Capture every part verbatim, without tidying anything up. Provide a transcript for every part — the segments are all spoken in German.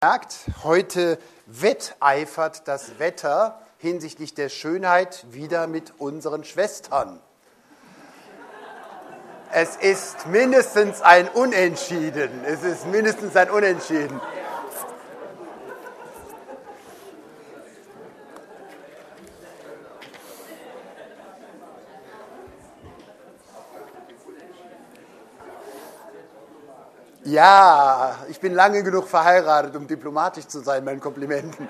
Merkt, heute wetteifert das Wetter hinsichtlich der Schönheit wieder mit unseren Schwestern. Es ist mindestens ein Unentschieden. Es ist mindestens ein Unentschieden. Ja, ich bin lange genug verheiratet, um diplomatisch zu sein, meinen Komplimenten.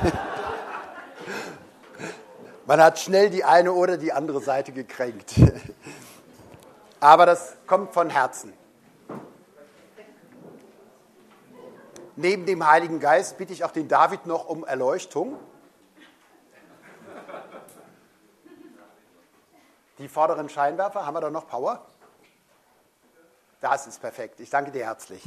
Man hat schnell die eine oder die andere Seite gekränkt. Aber das kommt von Herzen. Neben dem Heiligen Geist bitte ich auch den David noch um Erleuchtung. Die vorderen Scheinwerfer, haben wir da noch Power? Das ist perfekt. Ich danke dir herzlich.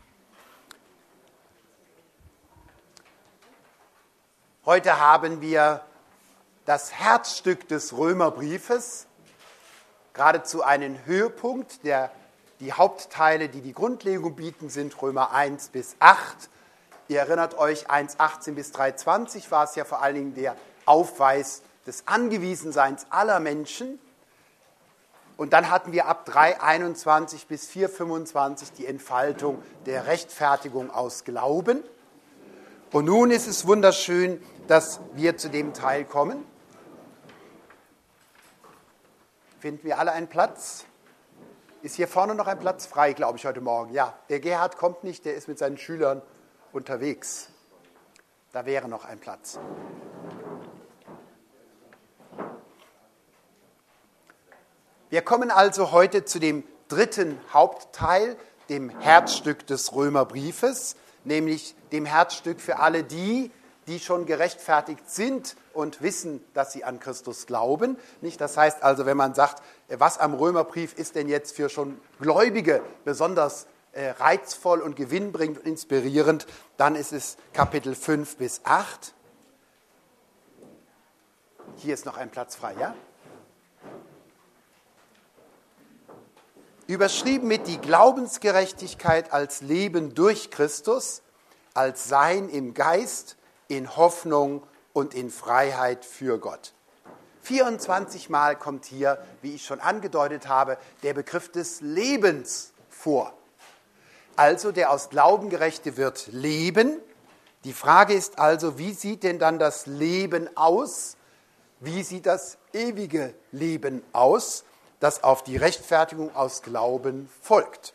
Heute haben wir das Herzstück des Römerbriefes, geradezu einen Höhepunkt. Der, die Hauptteile, die die Grundlegung bieten, sind Römer eins bis acht. Ihr erinnert euch, eins achtzehn bis drei zwanzig war es ja vor allen Dingen der Aufweis des Angewiesenseins aller Menschen. Und dann hatten wir ab drei einundzwanzig bis vier fünfundzwanzig die Entfaltung der Rechtfertigung aus Glauben. Und nun ist es wunderschön, dass wir zu dem Teil kommen. Finden wir alle einen Platz? Ist hier vorne noch ein Platz frei, glaube ich, heute Morgen? Ja, der Gerhard kommt nicht, der ist mit seinen Schülern unterwegs. Da wäre noch ein Platz. Wir kommen also heute zu dem dritten Hauptteil, dem Herzstück des Römerbriefes, nämlich dem Herzstück für alle die, die schon gerechtfertigt sind und wissen, dass sie an Christus glauben. Nicht? Das heißt also, wenn man sagt, was am Römerbrief ist denn jetzt für schon Gläubige besonders reizvoll und gewinnbringend und inspirierend, dann ist es Kapitel fünf bis acht. Hier ist noch ein Platz frei, ja? Überschrieben mit die Glaubensgerechtigkeit als Leben durch Christus, als Sein im Geist, in Hoffnung und in Freiheit für Gott. vierundzwanzig Mal kommt hier, wie ich schon angedeutet habe, der Begriff des Lebens vor. Also der aus Glauben Gerechte wird leben. Die Frage ist also, wie sieht denn dann das Leben aus? Wie sieht das ewige Leben aus, das auf die Rechtfertigung aus Glauben folgt?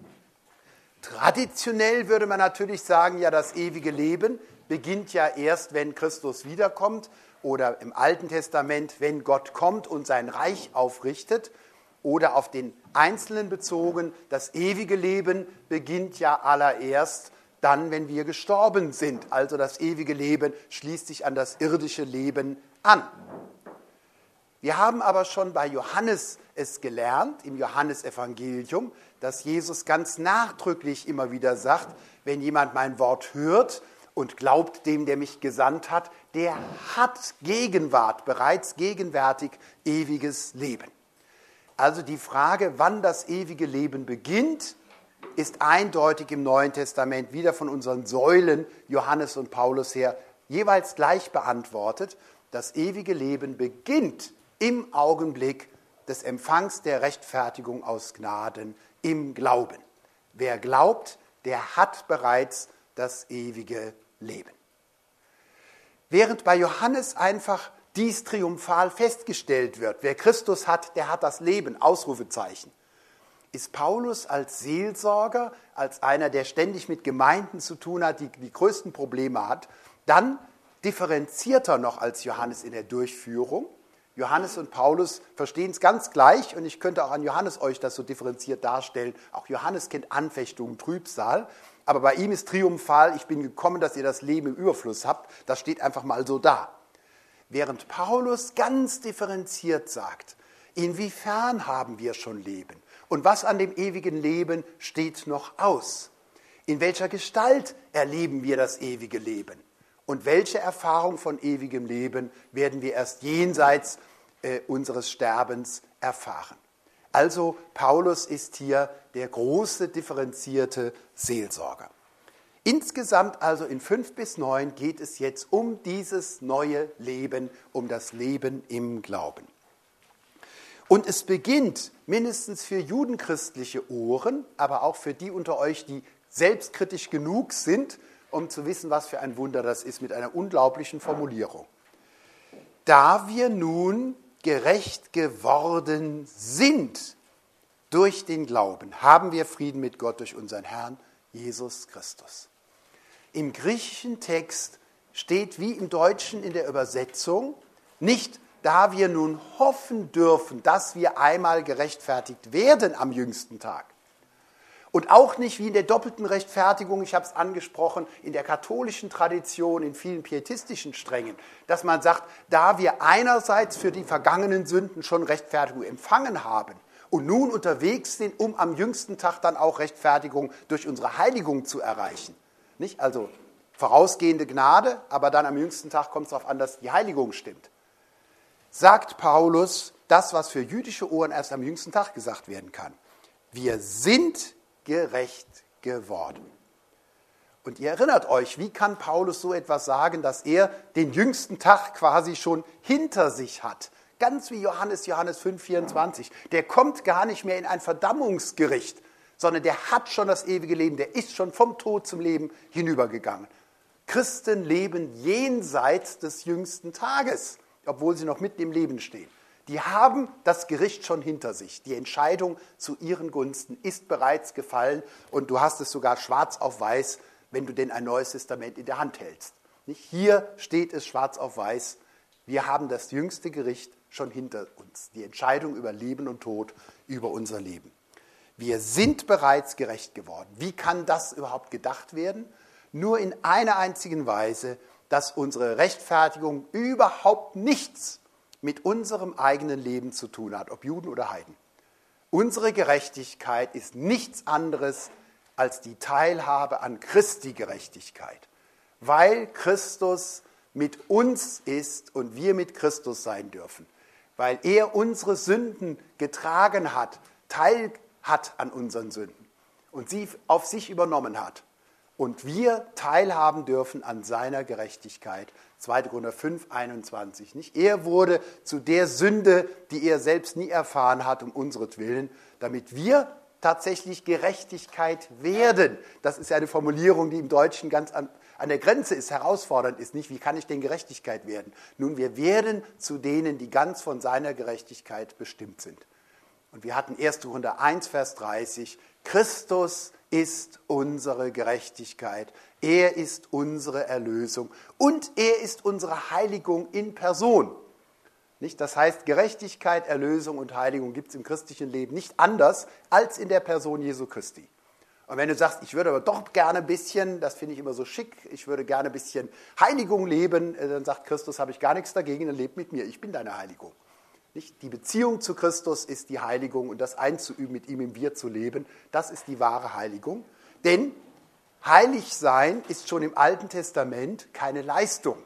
Traditionell würde man natürlich sagen, ja, das ewige Leben beginnt ja erst, wenn Christus wiederkommt oder im Alten Testament, wenn Gott kommt und sein Reich aufrichtet. Oder auf den Einzelnen bezogen, das ewige Leben beginnt ja allererst dann, wenn wir gestorben sind. Also das ewige Leben schließt sich an das irdische Leben an. Wir haben aber schon bei Johannes es gelernt, im Johannesevangelium, dass Jesus ganz nachdrücklich immer wieder sagt, wenn jemand mein Wort hört und glaubt dem, der mich gesandt hat, der hat Gegenwart, bereits gegenwärtig ewiges Leben. Also die Frage, wann das ewige Leben beginnt, ist eindeutig im Neuen Testament wieder von unseren Säulen Johannes und Paulus her jeweils gleich beantwortet. Das ewige Leben beginnt im Augenblick des Empfangs der Rechtfertigung aus Gnaden im Glauben. Wer glaubt, der hat bereits das ewige Leben. Während bei Johannes einfach dies triumphal festgestellt wird, wer Christus hat, der hat das Leben, Ausrufezeichen, ist Paulus als Seelsorger, als einer, der ständig mit Gemeinden zu tun hat, die die größten Probleme hat, dann differenzierter noch als Johannes in der Durchführung. Johannes und Paulus verstehen es ganz gleich und ich könnte auch an Johannes euch das so differenziert darstellen. Auch Johannes kennt Anfechtungen, Trübsal, aber bei ihm ist triumphal, ich bin gekommen, dass ihr das Leben im Überfluss habt. Das steht einfach mal so da. Während Paulus ganz differenziert sagt, inwiefern haben wir schon Leben und was an dem ewigen Leben steht noch aus? In welcher Gestalt erleben wir das ewige Leben? Und welche Erfahrung von ewigem Leben werden wir erst jenseits äh, unseres Sterbens erfahren? Also Paulus ist hier der große differenzierte Seelsorger. Insgesamt also in fünf bis neun geht es jetzt um dieses neue Leben, um das Leben im Glauben. Und es beginnt mindestens für judenchristliche Ohren, aber auch für die unter euch, die selbstkritisch genug sind, um zu wissen, was für ein Wunder das ist, mit einer unglaublichen Formulierung. Da wir nun gerecht geworden sind durch den Glauben, haben wir Frieden mit Gott durch unseren Herrn Jesus Christus. Im griechischen Text steht wie im Deutschen in der Übersetzung nicht, da wir nun hoffen dürfen, dass wir einmal gerechtfertigt werden am jüngsten Tag. Und auch nicht wie in der doppelten Rechtfertigung, ich habe es angesprochen, in der katholischen Tradition, in vielen pietistischen Strängen, dass man sagt, da wir einerseits für die vergangenen Sünden schon Rechtfertigung empfangen haben und nun unterwegs sind, um am jüngsten Tag dann auch Rechtfertigung durch unsere Heiligung zu erreichen. Nicht? Also vorausgehende Gnade, aber dann am jüngsten Tag kommt es darauf an, dass die Heiligung stimmt. Sagt Paulus das, was für jüdische Ohren erst am jüngsten Tag gesagt werden kann. Wir sind gerecht geworden. Und ihr erinnert euch, wie kann Paulus so etwas sagen, dass er den jüngsten Tag quasi schon hinter sich hat? Ganz wie Johannes, Johannes fünf, vierundzwanzig. Der kommt gar nicht mehr in ein Verdammungsgericht, sondern der hat schon das ewige Leben, der ist schon vom Tod zum Leben hinübergegangen. Christen leben jenseits des jüngsten Tages, obwohl sie noch mitten im Leben stehen. Die haben das Gericht schon hinter sich. Die Entscheidung zu ihren Gunsten ist bereits gefallen und du hast es sogar schwarz auf weiß, wenn du denn ein neues Testament in der Hand hältst. Nicht? Hier steht es schwarz auf weiß, wir haben das jüngste Gericht schon hinter uns. Die Entscheidung über Leben und Tod, über unser Leben. Wir sind bereits gerecht geworden. Wie kann das überhaupt gedacht werden? Nur in einer einzigen Weise, dass unsere Rechtfertigung überhaupt nichts mit unserem eigenen Leben zu tun hat, ob Juden oder Heiden. Unsere Gerechtigkeit ist nichts anderes als die Teilhabe an Christi Gerechtigkeit, weil Christus mit uns ist und wir mit Christus sein dürfen, weil er unsere Sünden getragen hat, Teil hat an unseren Sünden und sie auf sich übernommen hat. Und wir teilhaben dürfen an seiner Gerechtigkeit. zweiter Korinther fünf, einundzwanzig. Nicht? Er wurde zu der Sünde, die er selbst nie erfahren hat, um unseretwillen, damit wir tatsächlich Gerechtigkeit werden. Das ist ja eine Formulierung, die im Deutschen ganz an, an der Grenze ist, herausfordernd ist. Nicht, wie kann ich denn Gerechtigkeit werden? Nun, wir werden zu denen, die ganz von seiner Gerechtigkeit bestimmt sind. Und wir hatten erster Korinther eins, Vers dreißig, Christus ist unsere Gerechtigkeit, er ist unsere Erlösung und er ist unsere Heiligung in Person. Nicht? Das heißt, Gerechtigkeit, Erlösung und Heiligung gibt es im christlichen Leben nicht anders als in der Person Jesu Christi. Und wenn du sagst, ich würde aber doch gerne ein bisschen, das finde ich immer so schick, ich würde gerne ein bisschen Heiligung leben, dann sagt Christus, habe ich gar nichts dagegen, dann lebt mit mir, ich bin deine Heiligung. Nicht? Die Beziehung zu Christus ist die Heiligung und das einzuüben, mit ihm im Wir zu leben, das ist die wahre Heiligung. Denn heilig sein ist schon im Alten Testament keine Leistung.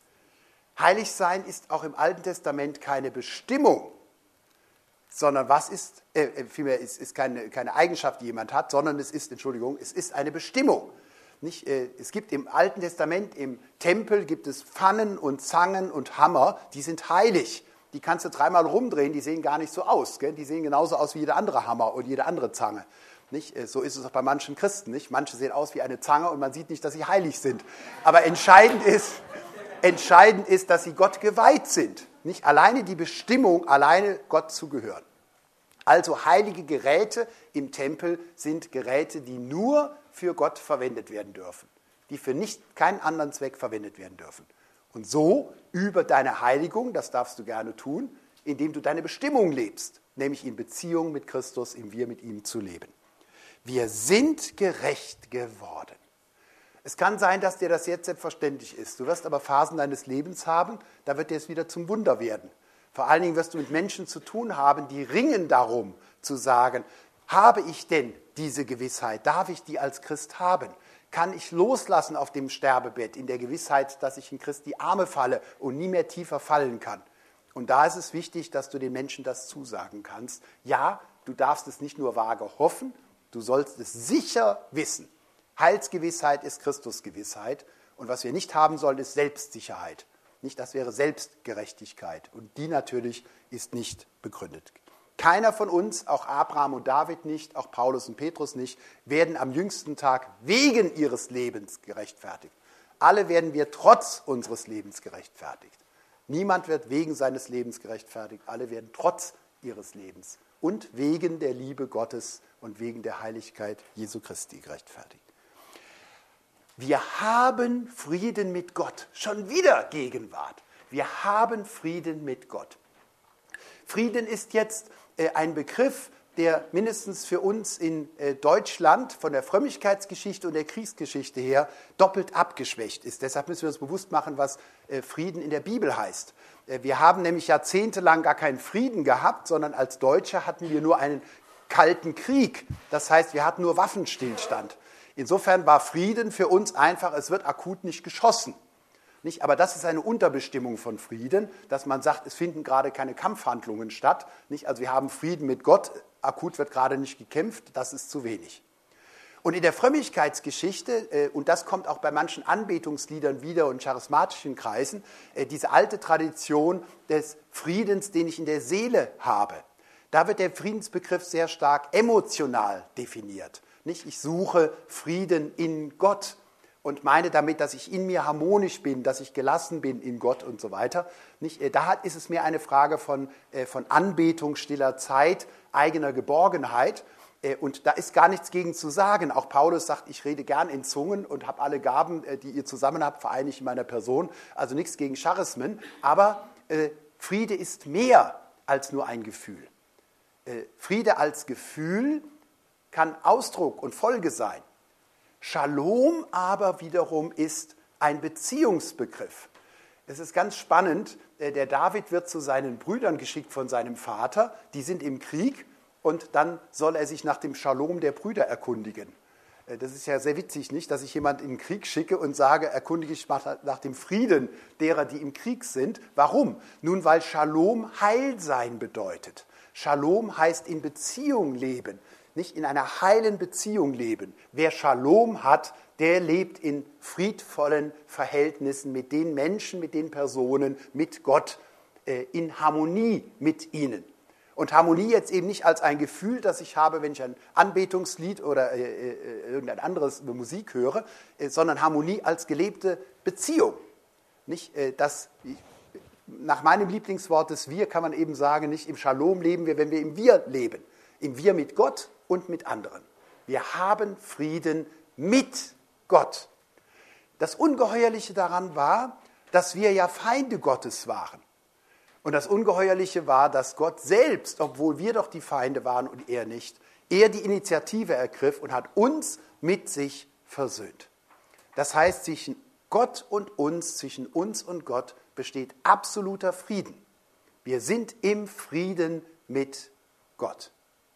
Heilig sein ist auch im Alten Testament keine Bestimmung, sondern was ist, äh, vielmehr ist, ist keine, keine Eigenschaft, die jemand hat, sondern es ist, Entschuldigung, es ist eine Bestimmung. Nicht, äh, es gibt im Alten Testament, im Tempel gibt es Pfannen und Zangen und Hammer, die sind heilig. Die kannst du dreimal rumdrehen, die sehen gar nicht so aus. Gell? Die sehen genauso aus wie jeder andere Hammer und jede andere Zange. Nicht? So ist es auch bei manchen Christen. Nicht? Manche sehen aus wie eine Zange und man sieht nicht, dass sie heilig sind. Aber entscheidend ist, entscheidend ist, dass sie Gott geweiht sind. Nicht alleine die Bestimmung, alleine Gott zu gehören. Also heilige Geräte im Tempel sind Geräte, die nur für Gott verwendet werden dürfen. Die für nicht, keinen anderen Zweck verwendet werden dürfen. Und so über deine Heiligung, das darfst du gerne tun, indem du deine Bestimmung lebst, nämlich in Beziehung mit Christus, im Wir mit ihm zu leben. Wir sind gerecht geworden. Es kann sein, dass dir das jetzt selbstverständlich ist. Du wirst aber Phasen deines Lebens haben, da wird dir es wieder zum Wunder werden. Vor allen Dingen wirst du mit Menschen zu tun haben, die ringen darum, zu sagen, habe ich denn diese Gewissheit? Darf ich die als Christ haben? Kann ich loslassen auf dem Sterbebett in der Gewissheit, dass ich in Christi Arme falle und nie mehr tiefer fallen kann? Und da ist es wichtig, dass du den Menschen das zusagen kannst. Ja, du darfst es nicht nur vage hoffen, du sollst es sicher wissen. Heilsgewissheit ist Christusgewissheit. Und was wir nicht haben sollen, ist Selbstsicherheit. Nicht, das wäre Selbstgerechtigkeit. Und die natürlich ist nicht begründet. Keiner von uns, auch Abraham und David nicht, auch Paulus und Petrus nicht, werden am jüngsten Tag wegen ihres Lebens gerechtfertigt. Alle werden wir trotz unseres Lebens gerechtfertigt. Niemand wird wegen seines Lebens gerechtfertigt. Alle werden trotz ihres Lebens und wegen der Liebe Gottes und wegen der Heiligkeit Jesu Christi gerechtfertigt. Wir haben Frieden mit Gott. Schon wieder Gegenwart. Wir haben Frieden mit Gott. Frieden ist jetzt äh, ein Begriff, der mindestens für uns in äh, Deutschland von der Frömmigkeitsgeschichte und der Kriegsgeschichte her doppelt abgeschwächt ist. Deshalb müssen wir uns bewusst machen, was äh, Frieden in der Bibel heißt. Äh, wir haben nämlich jahrzehntelang gar keinen Frieden gehabt, sondern als Deutsche hatten wir nur einen kalten Krieg. Das heißt, wir hatten nur Waffenstillstand. Insofern war Frieden für uns einfach, es wird akut nicht geschossen. Nicht? Aber das ist eine Unterbestimmung von Frieden, dass man sagt, es finden gerade keine Kampfhandlungen statt. Nicht? Also wir haben Frieden mit Gott, akut wird gerade nicht gekämpft, das ist zu wenig. Und in der Frömmigkeitsgeschichte, und das kommt auch bei manchen Anbetungsliedern wieder und charismatischen Kreisen, diese alte Tradition des Friedens, den ich in der Seele habe, da wird der Friedensbegriff sehr stark emotional definiert. Nicht? Ich suche Frieden in Gott und meine damit, dass ich in mir harmonisch bin, dass ich gelassen bin in Gott und so weiter. Nicht? Da ist es mehr eine Frage von, von Anbetung, stiller Zeit, eigener Geborgenheit. Und da ist gar nichts gegen zu sagen. Auch Paulus sagt, ich rede gern in Zungen und habe alle Gaben, die ihr zusammen habt, vereine ich in meiner Person. Also nichts gegen Charismen. Aber äh, Friede ist mehr als nur ein Gefühl. Äh, Friede als Gefühl kann Ausdruck und Folge sein. Shalom aber wiederum ist ein Beziehungsbegriff. Es ist ganz spannend, der David wird zu seinen Brüdern geschickt von seinem Vater, die sind im Krieg und dann soll er sich nach dem Shalom der Brüder erkundigen. Das ist ja sehr witzig, nicht, dass ich jemanden in den Krieg schicke und sage, erkundige ich nach dem Frieden derer, die im Krieg sind. Warum? Nun, weil Shalom Heilsein bedeutet. Shalom heißt in Beziehung leben. Nicht in einer heilen Beziehung leben. Wer Shalom hat, der lebt in friedvollen Verhältnissen mit den Menschen, mit den Personen, mit Gott, äh, in Harmonie mit ihnen. Und Harmonie jetzt eben nicht als ein Gefühl, das ich habe, wenn ich ein Anbetungslied oder äh, äh, irgendein anderes Musik höre, äh, sondern Harmonie als gelebte Beziehung. Nicht, äh, das, nach meinem Lieblingswort des Wir kann man eben sagen, nicht im Shalom leben wir, wenn wir im Wir leben. Im Wir mit Gott und mit anderen. Wir haben Frieden mit Gott. Das Ungeheuerliche daran war, dass wir ja Feinde Gottes waren. Und das Ungeheuerliche war, dass Gott selbst, obwohl wir doch die Feinde waren und er nicht, er die Initiative ergriff und hat uns mit sich versöhnt. Das heißt, zwischen Gott und uns, zwischen uns und Gott besteht absoluter Frieden. Wir sind im Frieden mit Gott.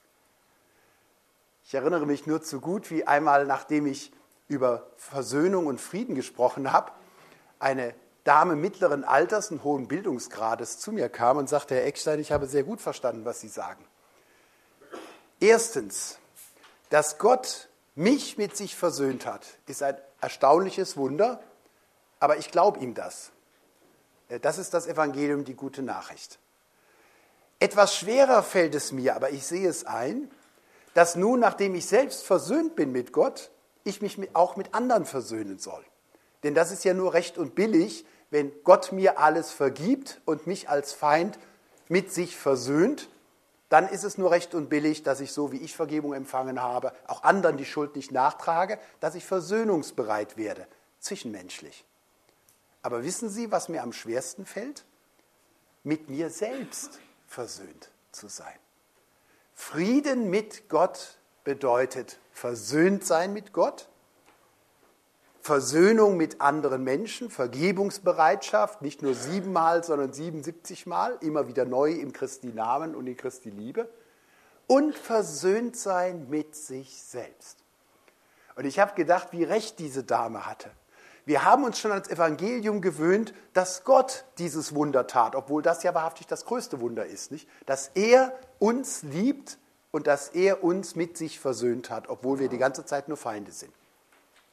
Ich erinnere mich nur zu gut, wie einmal, nachdem ich über Versöhnung und Frieden gesprochen habe, eine Dame mittleren Alters und hohen Bildungsgrades zu mir kam und sagte, Herr Eckstein, ich habe sehr gut verstanden, was Sie sagen. Erstens, dass Gott mich mit sich versöhnt hat, ist ein erstaunliches Wunder, aber ich glaube ihm das. Das ist das Evangelium, die gute Nachricht. Etwas schwerer fällt es mir, aber ich sehe es ein, dass nun, nachdem ich selbst versöhnt bin mit Gott, ich mich auch mit anderen versöhnen soll. Denn das ist ja nur recht und billig, wenn Gott mir alles vergibt und mich als Feind mit sich versöhnt, dann ist es nur recht und billig, dass ich, so wie ich Vergebung empfangen habe, auch anderen die Schuld nicht nachtrage, dass ich versöhnungsbereit werde, zwischenmenschlich. Aber wissen Sie, was mir am schwersten fällt? Mit mir selbst versöhnt zu sein. Frieden mit Gott bedeutet versöhnt sein mit Gott, Versöhnung mit anderen Menschen, Vergebungsbereitschaft, nicht nur siebenmal, sondern siebenundsiebzig Mal, immer wieder neu im Christi Namen und in Christi Liebe, und versöhnt sein mit sich selbst. Und ich habe gedacht, wie recht diese Dame hatte. Wir haben uns schon ans Evangelium gewöhnt, dass Gott dieses Wunder tat, obwohl das ja wahrhaftig das größte Wunder ist, nicht? Dass er uns liebt und dass er uns mit sich versöhnt hat, obwohl wir die ganze Zeit nur Feinde sind.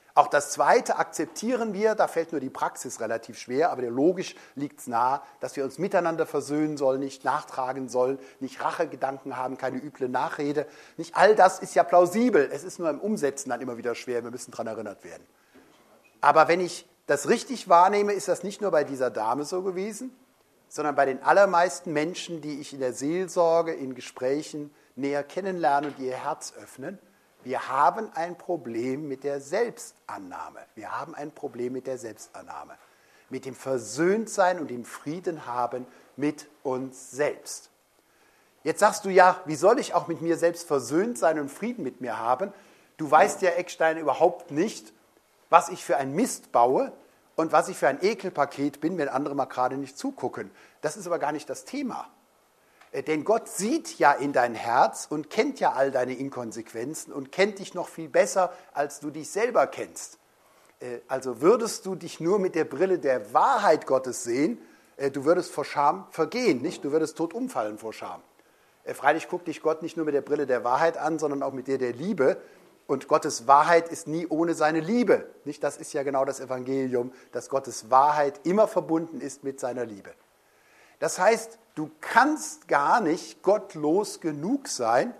Auch das Zweite akzeptieren wir, da fällt nur die Praxis relativ schwer, aber logisch liegt es nahe, dass wir uns miteinander versöhnen sollen, nicht nachtragen sollen, nicht Rachegedanken haben, keine üble Nachrede. Nicht all das ist ja plausibel, es ist nur im Umsetzen dann immer wieder schwer, wir müssen daran erinnert werden. Aber wenn ich das richtig wahrnehme, ist das nicht nur bei dieser Dame so gewesen, sondern bei den allermeisten Menschen, die ich in der Seelsorge, in Gesprächen näher kennenlerne und ihr Herz öffnen. Wir haben ein Problem mit der Selbstannahme. Wir haben ein Problem mit der Selbstannahme. Mit dem Versöhntsein und dem Frieden haben mit uns selbst. Jetzt sagst du ja, wie soll ich auch mit mir selbst versöhnt sein und Frieden mit mir haben? Du weißt ja, Eckstein, überhaupt nicht, was ich für ein Mist baue und was ich für ein Ekelpaket bin, wenn andere mal gerade nicht zugucken. Das ist aber gar nicht das Thema. Denn Gott sieht ja in dein Herz und kennt ja all deine Inkonsequenzen und kennt dich noch viel besser, als du dich selber kennst. Also würdest du dich nur mit der Brille der Wahrheit Gottes sehen, du würdest vor Scham vergehen, nicht? Du würdest tot umfallen vor Scham. Freilich guckt dich Gott nicht nur mit der Brille der Wahrheit an, sondern auch mit der der Liebe. Und Gottes Wahrheit ist nie ohne seine Liebe. Nicht? Das ist ja genau das Evangelium, dass Gottes Wahrheit immer verbunden ist mit seiner Liebe. Das heißt, du kannst gar nicht gottlos genug sein,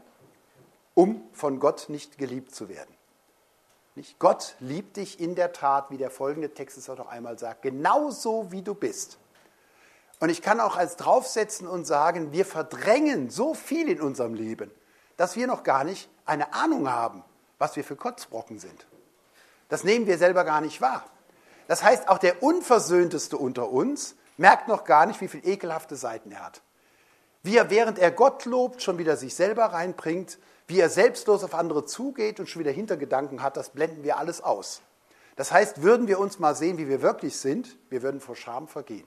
um von Gott nicht geliebt zu werden. Nicht? Gott liebt dich in der Tat, wie der folgende Text es auch noch einmal sagt, genauso wie du bist. Und ich kann auch als draufsetzen und sagen, wir verdrängen so viel in unserem Leben, dass wir noch gar nicht eine Ahnung haben, was wir für Kotzbrocken sind. Das nehmen wir selber gar nicht wahr. Das heißt, auch der Unversöhnteste unter uns merkt noch gar nicht, wie viele ekelhafte Seiten er hat. Wie er, während er Gott lobt, schon wieder sich selber reinbringt, wie er selbstlos auf andere zugeht und schon wieder Hintergedanken hat, das blenden wir alles aus. Das heißt, würden wir uns mal sehen, wie wir wirklich sind, wir würden vor Scham vergehen.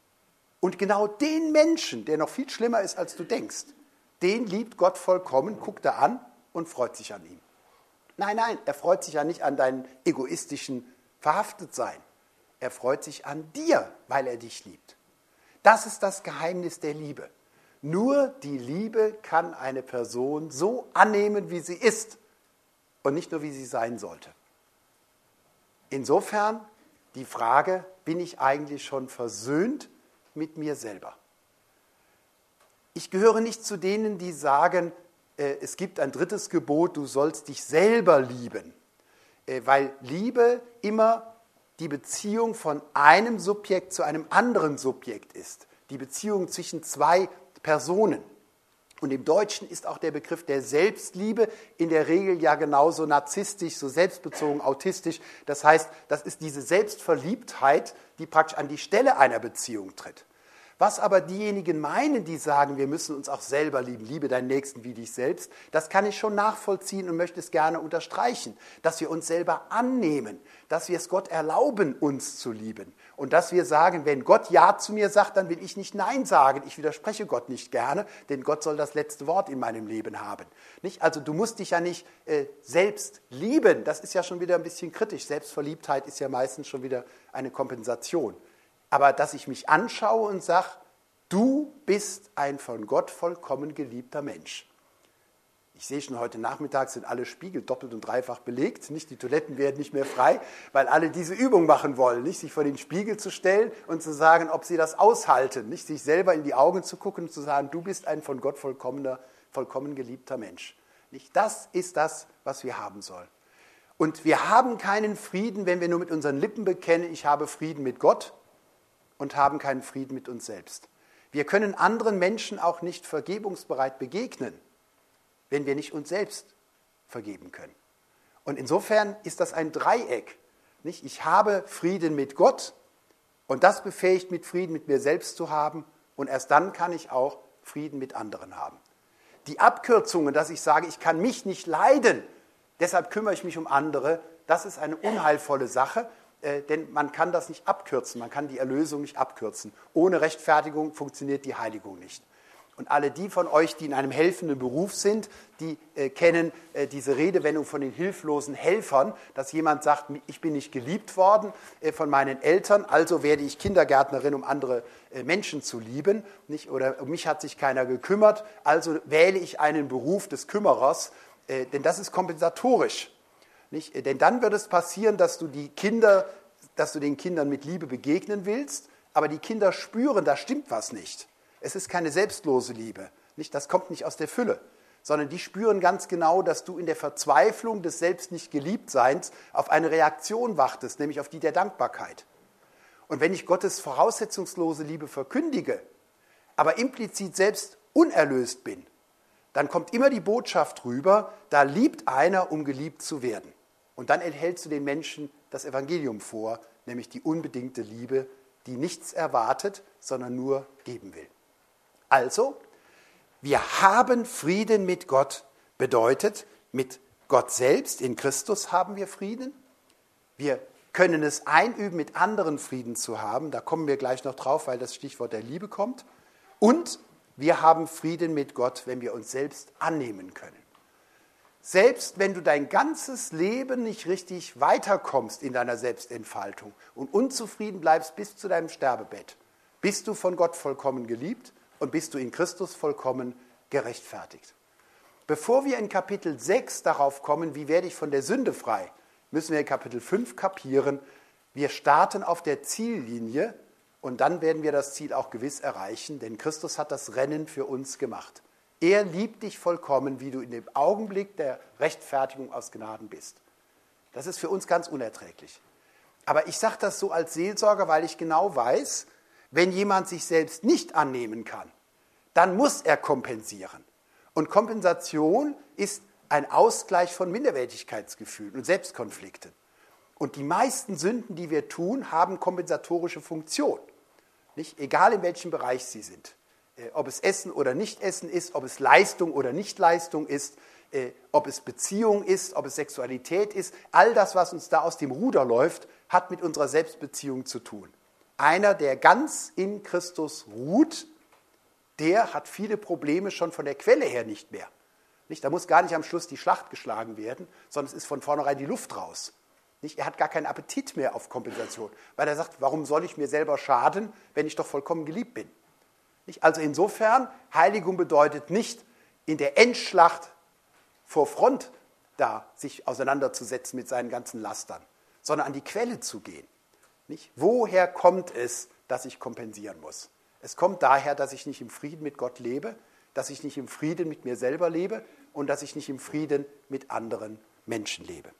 Und genau den Menschen, der noch viel schlimmer ist, als du denkst, den liebt Gott vollkommen, guckt er an und freut sich an ihm. Nein, nein, er freut sich ja nicht an deinem egoistischen Verhaftetsein. Er freut sich an dir, weil er dich liebt. Das ist das Geheimnis der Liebe. Nur die Liebe kann eine Person so annehmen, wie sie ist und nicht nur, wie sie sein sollte. Insofern die Frage, bin ich eigentlich schon versöhnt mit mir selber? Ich gehöre nicht zu denen, die sagen, äh, es gibt ein drittes Gebot, du sollst dich selber lieben. Äh, weil Liebe immer die Beziehung von einem Subjekt zu einem anderen Subjekt ist. Die Beziehung zwischen zwei Personen. Und im Deutschen ist auch der Begriff der Selbstliebe in der Regel ja genauso narzisstisch, so selbstbezogen, autistisch. Das heißt, das ist diese Selbstverliebtheit, die praktisch an die Stelle einer Beziehung tritt. Was aber diejenigen meinen, die sagen, wir müssen uns auch selber lieben, liebe deinen Nächsten wie dich selbst, das kann ich schon nachvollziehen und möchte es gerne unterstreichen, dass wir uns selber annehmen, dass wir es Gott erlauben, uns zu lieben und dass wir sagen, wenn Gott Ja zu mir sagt, dann will ich nicht Nein sagen, ich widerspreche Gott nicht gerne, denn Gott soll das letzte Wort in meinem Leben haben. Nicht? Also du musst dich ja nicht äh, selbst lieben, das ist ja schon wieder ein bisschen kritisch, Selbstverliebtheit ist ja meistens schon wieder eine Kompensation. Aber dass ich mich anschaue und sage, du bist ein von Gott vollkommen geliebter Mensch. Ich sehe schon, heute Nachmittag sind alle Spiegel doppelt und dreifach belegt. Nicht, die Toiletten werden nicht mehr frei, weil alle diese Übung machen wollen. Nicht, sich vor den Spiegel zu stellen und zu sagen, ob sie das aushalten. Nicht, sich selber in die Augen zu gucken und zu sagen, du bist ein von Gott vollkommener, vollkommen geliebter Mensch. Nicht, das ist das, was wir haben sollen. Und wir haben keinen Frieden, wenn wir nur mit unseren Lippen bekennen, ich habe Frieden mit Gott, und haben keinen Frieden mit uns selbst. Wir können anderen Menschen auch nicht vergebungsbereit begegnen, wenn wir nicht uns selbst vergeben können. Und insofern ist das ein Dreieck. Nicht? Ich habe Frieden mit Gott und das befähigt, mit Frieden mit mir selbst zu haben und erst dann kann ich auch Frieden mit anderen haben. Die Abkürzungen, dass ich sage, ich kann mich nicht leiden, deshalb kümmere ich mich um andere, das ist eine unheilvolle Sache. Äh, denn man kann das nicht abkürzen, man kann die Erlösung nicht abkürzen. Ohne Rechtfertigung funktioniert die Heiligung nicht. Und alle die von euch, die in einem helfenden Beruf sind, die äh, kennen äh, diese Redewendung von den hilflosen Helfern, dass jemand sagt, ich bin nicht geliebt worden äh, von meinen Eltern, also werde ich Kindergärtnerin, um andere äh, Menschen zu lieben. Nicht? Oder um mich hat sich keiner gekümmert, also wähle ich einen Beruf des Kümmerers, äh, denn das ist kompensatorisch. Nicht? Denn dann wird es passieren, dass du die Kinder, dass du den Kindern mit Liebe begegnen willst, aber die Kinder spüren, da stimmt was nicht. Es ist keine selbstlose Liebe. Nicht? Das kommt nicht aus der Fülle, sondern die spüren ganz genau, dass du in der Verzweiflung des selbst nicht Geliebtseins auf eine Reaktion wartest, nämlich auf die der Dankbarkeit. Und wenn ich Gottes voraussetzungslose Liebe verkündige, aber implizit selbst unerlöst bin, dann kommt immer die Botschaft rüber, da liebt einer, um geliebt zu werden. Und dann enthältst du den Menschen das Evangelium vor, nämlich die unbedingte Liebe, die nichts erwartet, sondern nur geben will. Also, wir haben Frieden mit Gott, bedeutet, mit Gott selbst, in Christus haben wir Frieden. Wir können es einüben, mit anderen Frieden zu haben, da kommen wir gleich noch drauf, weil das Stichwort der Liebe kommt. Und wir haben Frieden mit Gott, wenn wir uns selbst annehmen können. Selbst wenn du dein ganzes Leben nicht richtig weiterkommst in deiner Selbstentfaltung und unzufrieden bleibst bis zu deinem Sterbebett, bist du von Gott vollkommen geliebt und bist du in Christus vollkommen gerechtfertigt. Bevor wir in Kapitel sechs darauf kommen, wie werde ich von der Sünde frei, müssen wir in Kapitel fünf kapieren, wir starten auf der Ziellinie und dann werden wir das Ziel auch gewiss erreichen, denn Christus hat das Rennen für uns gemacht. Er liebt dich vollkommen, wie du in dem Augenblick der Rechtfertigung aus Gnaden bist. Das ist für uns ganz unerträglich. Aber ich sage das so als Seelsorger, weil ich genau weiß, wenn jemand sich selbst nicht annehmen kann, dann muss er kompensieren. Und Kompensation ist ein Ausgleich von Minderwertigkeitsgefühlen und Selbstkonflikten. Und die meisten Sünden, die wir tun, haben kompensatorische Funktion. Nicht? Egal in welchem Bereich sie sind. Ob es Essen oder Nicht-Essen ist, ob es Leistung oder Nicht-Leistung ist, äh, ob es Beziehung ist, ob es Sexualität ist, all das, was uns da aus dem Ruder läuft, hat mit unserer Selbstbeziehung zu tun. Einer, der ganz in Christus ruht, der hat viele Probleme schon von der Quelle her nicht mehr. Nicht? Da muss gar nicht am Schluss die Schlacht geschlagen werden, sondern es ist von vornherein die Luft raus. Nicht? Er hat gar keinen Appetit mehr auf Kompensation, weil er sagt, warum soll ich mir selber schaden, wenn ich doch vollkommen geliebt bin? Also insofern, Heiligung bedeutet nicht, in der Endschlacht vor Front da sich auseinanderzusetzen mit seinen ganzen Lastern, sondern an die Quelle zu gehen. Nicht? Woher kommt es, dass ich kompensieren muss? Es kommt daher, dass ich nicht im Frieden mit Gott lebe, dass ich nicht im Frieden mit mir selber lebe und dass ich nicht im Frieden mit anderen Menschen lebe.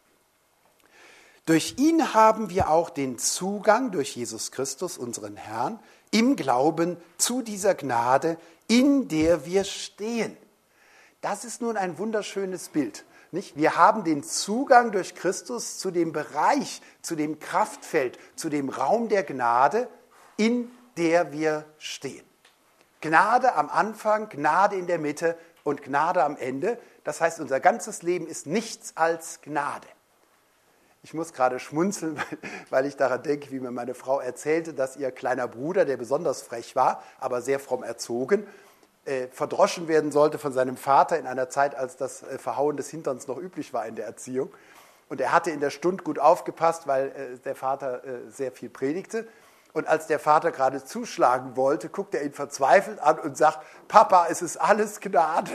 Durch ihn haben wir auch den Zugang, durch Jesus Christus, unseren Herrn, im Glauben zu dieser Gnade, in der wir stehen. Das ist nun ein wunderschönes Bild. Nicht? Wir haben den Zugang durch Christus zu dem Bereich, zu dem Kraftfeld, zu dem Raum der Gnade, in der wir stehen. Gnade am Anfang, Gnade in der Mitte und Gnade am Ende. Das heißt, unser ganzes Leben ist nichts als Gnade. Ich muss gerade schmunzeln, weil ich daran denke, wie mir meine Frau erzählte, dass ihr kleiner Bruder, der besonders frech war, aber sehr fromm erzogen, äh, verdroschen werden sollte von seinem Vater in einer Zeit, als das äh, Verhauen des Hinterns noch üblich war in der Erziehung. Und er hatte in der Stunde gut aufgepasst, weil äh, der Vater äh, sehr viel predigte. Und als der Vater gerade zuschlagen wollte, guckte er ihn verzweifelt an und sagt, Papa, es ist alles Gnade.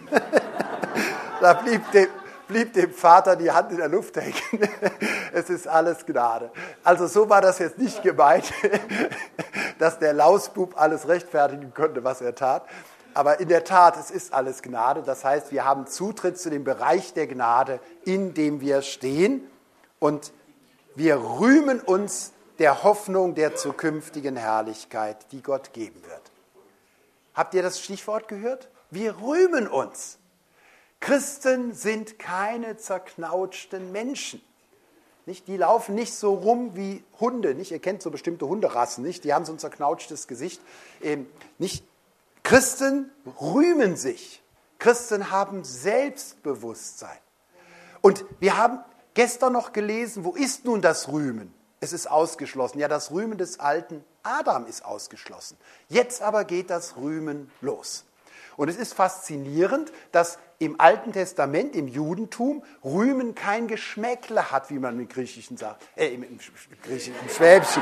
Da blieb dem... blieb dem Vater die Hand in der Luft hängen. Es ist alles Gnade. Also so war das jetzt nicht gemeint, dass der Lausbub alles rechtfertigen konnte, was er tat. Aber in der Tat, es ist alles Gnade. Das heißt, wir haben Zutritt zu dem Bereich der Gnade, in dem wir stehen. Und wir rühmen uns der Hoffnung der zukünftigen Herrlichkeit, die Gott geben wird. Habt ihr das Stichwort gehört? Wir rühmen uns. Christen sind keine zerknautschten Menschen. Nicht? Die laufen nicht so rum wie Hunde. Nicht? Ihr kennt so bestimmte Hunderassen, nicht? Die haben so ein zerknautschtes Gesicht. Ähm, nicht? Christen rühmen sich. Christen haben Selbstbewusstsein. Und wir haben gestern noch gelesen, wo ist nun das Rühmen? Es ist ausgeschlossen. Ja, das Rühmen des alten Adam ist ausgeschlossen. Jetzt aber geht das Rühmen los. Und es ist faszinierend, dass im Alten Testament, im Judentum, Rühmen kein Geschmäckle hat, wie man im Griechischen sagt. Äh, im, im, Griechischen, im Schwäbischen.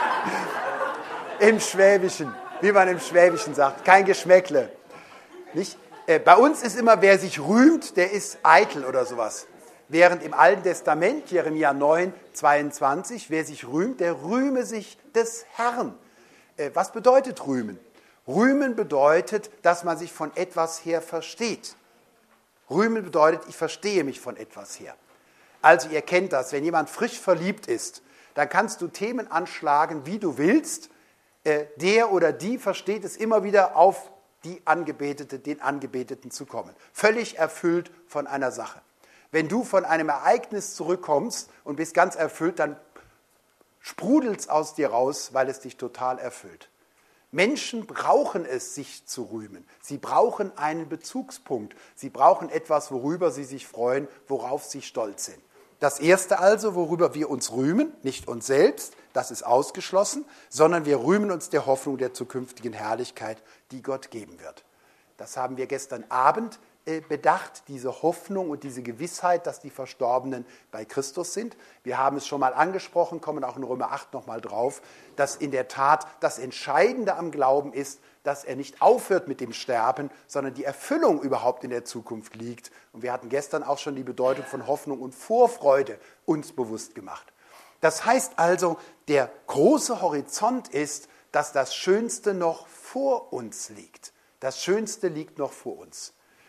Im Schwäbischen, wie man im Schwäbischen sagt. Kein Geschmäckle. Nicht? Äh, bei uns ist immer, wer sich rühmt, der ist eitel oder sowas. Während im Alten Testament, Jeremia neun, zweiundzwanzig, wer sich rühmt, der rühme sich des Herrn. Äh, was bedeutet rühmen? Rühmen bedeutet, dass man sich von etwas her versteht. Rühmen bedeutet, ich verstehe mich von etwas her. Also ihr kennt das, wenn jemand frisch verliebt ist, dann kannst du Themen anschlagen, wie du willst. Äh, der oder die versteht es immer wieder, auf die Angebetete, den Angebeteten zu kommen. Völlig erfüllt von einer Sache. Wenn du von einem Ereignis zurückkommst und bist ganz erfüllt, dann sprudelt es aus dir raus, weil es dich total erfüllt. Menschen brauchen es, sich zu rühmen. Sie brauchen einen Bezugspunkt. Sie brauchen etwas, worüber sie sich freuen, worauf sie stolz sind. Das Erste also, worüber wir uns rühmen, nicht uns selbst, das ist ausgeschlossen, sondern wir rühmen uns der Hoffnung der zukünftigen Herrlichkeit, die Gott geben wird. Das haben wir gestern Abend bedacht, diese Hoffnung und diese Gewissheit, dass die Verstorbenen bei Christus sind. Wir haben es schon mal angesprochen, kommen auch in Römer acht nochmal drauf, dass in der Tat das Entscheidende am Glauben ist, dass er nicht aufhört mit dem Sterben, sondern die Erfüllung überhaupt in der Zukunft liegt. Und wir hatten gestern auch schon die Bedeutung von Hoffnung und Vorfreude uns bewusst gemacht. Das heißt also, der große Horizont ist, dass das Schönste noch vor uns liegt. Das Schönste liegt noch vor uns.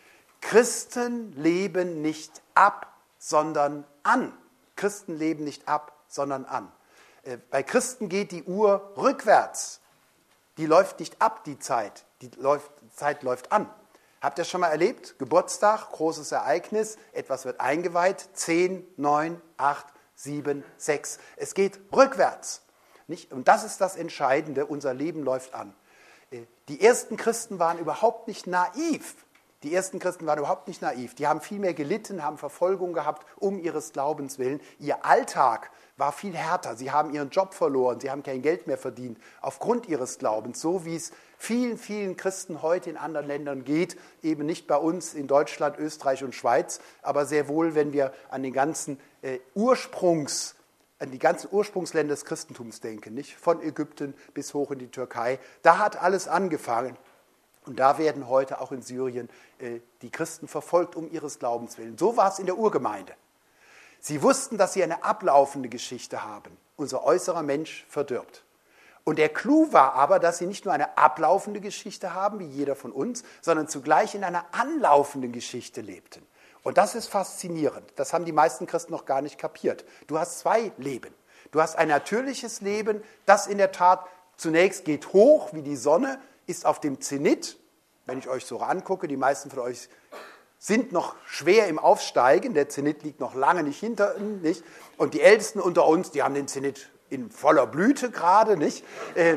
Christen leben nicht ab, sondern an. Christen leben nicht ab, sondern an. Bei Christen geht die Uhr rückwärts. Die läuft nicht ab, die Zeit. Die läuft, Zeit läuft an. Habt ihr schon mal erlebt? Geburtstag, großes Ereignis, etwas wird eingeweiht. Zehn, neun, acht, sieben, sechs. Es geht rückwärts. Nicht? Und das ist das Entscheidende. Unser Leben läuft an. Die ersten Christen waren überhaupt nicht naiv. Die ersten Christen waren überhaupt nicht naiv. Die haben viel mehr gelitten, haben Verfolgung gehabt um ihres Glaubens willen. Ihr Alltag war viel härter. Sie haben ihren Job verloren, sie haben kein Geld mehr verdient aufgrund ihres Glaubens. So wie es vielen, vielen Christen heute in anderen Ländern geht, eben nicht bei uns in Deutschland, Österreich und Schweiz, aber sehr wohl, wenn wir an den ganzen äh, Ursprungs, an die ganzen Ursprungsländer des Christentums denken, nicht? Von Ägypten bis hoch in die Türkei. Da hat alles angefangen. Und da werden heute auch in Syrien äh, die Christen verfolgt um ihres Glaubens willen. So war es in der Urgemeinde. Sie wussten, dass sie eine ablaufende Geschichte haben. Unser äußerer Mensch verdirbt. Und der Clou war aber, dass sie nicht nur eine ablaufende Geschichte haben, wie jeder von uns, sondern zugleich in einer anlaufenden Geschichte lebten. Und das ist faszinierend. Das haben die meisten Christen noch gar nicht kapiert. Du hast zwei Leben. Du hast ein natürliches Leben, das in der Tat zunächst geht hoch wie die Sonne, ist auf dem Zenit, wenn ich euch so angucke, die meisten von euch sind noch schwer im Aufsteigen, der Zenit liegt noch lange nicht hinter ihnen, nicht? Und die Ältesten unter uns, die haben den Zenit in voller Blüte gerade, nicht?